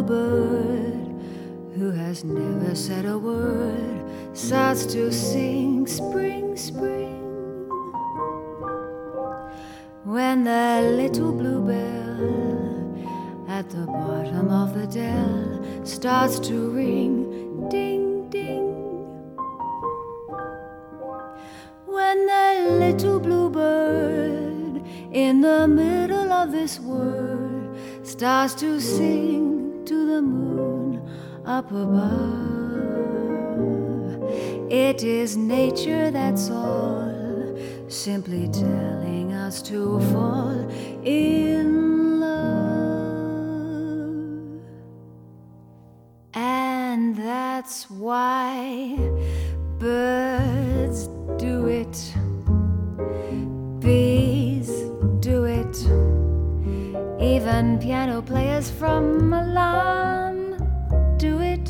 bluebird who has never said a word starts to sing spring, spring. When the little bluebell at the bottom of the dell starts to ring, ding, ding. When the little bluebird in the middle of this world starts to sing to the moon up above, it is nature, that's all, simply telling us to fall in love. And that's why birds do it, bees do it, even piano players from Milan do it.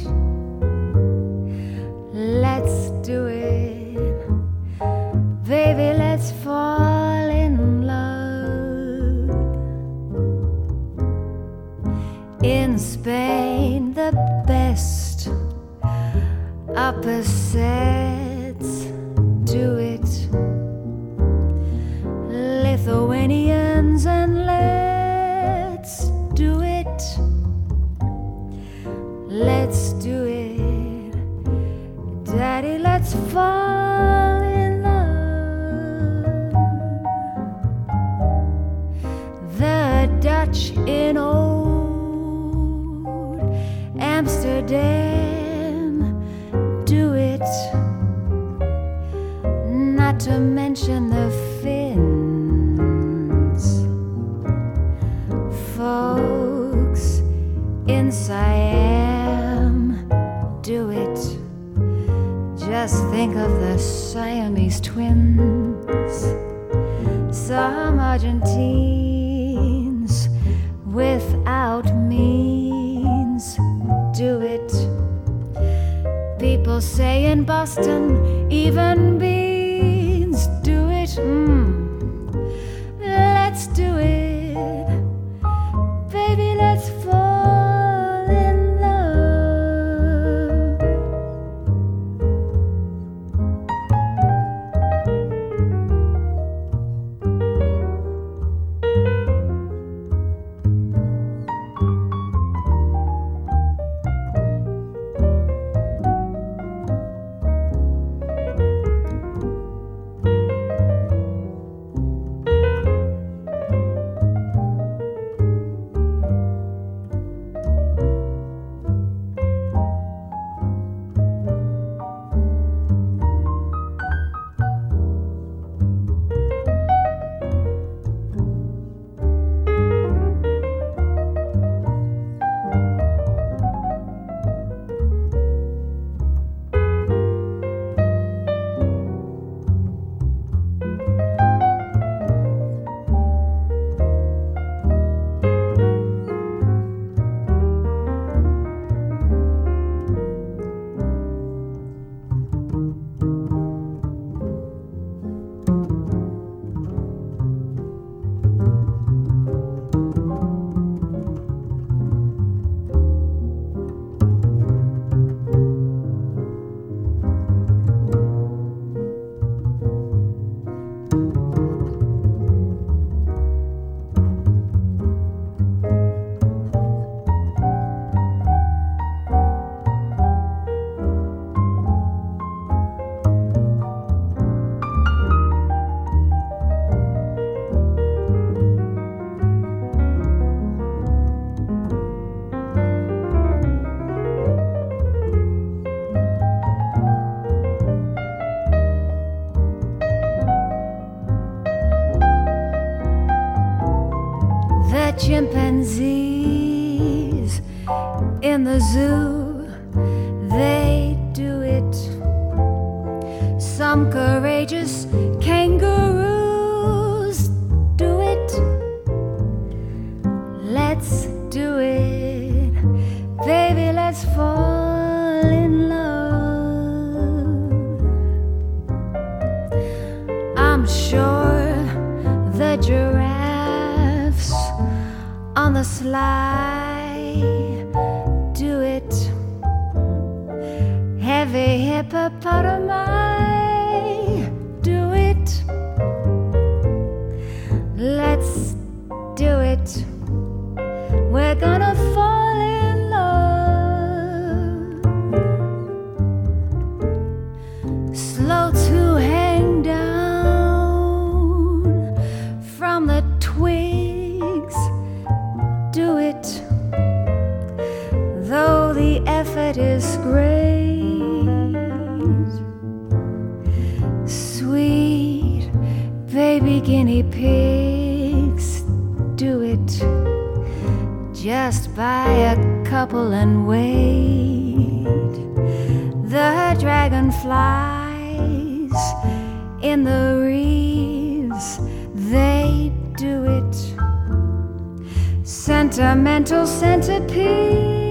Let's do it, baby, let's fall in love. In Spain, the best upper sets do it. Lithuanians, and let's do it. Let's do it, Daddy, let's fall in love. The Dutch in old Amsterdam do it, not to mention the Finns. Folks in Siam do it. Just think of the Siamese twins. Some Argentines without means do it. People say in Boston, even beans do it. Let's do it, baby, let's fall in love. Chimpanzees in the zoo, they do it. Some courageous kangaroos do it. Let's do it, baby, let's fall in love. I'm sure the giraffes on the sly hippopotami, do it. Let's do it. We're gonna fall in love. Slow to hang down from the twigs, do it. Though the effort is great, sweet baby guinea pigs, do it. Just buy a couple and wait. The dragonflies in the reeds, they do it. Sentimental centipede,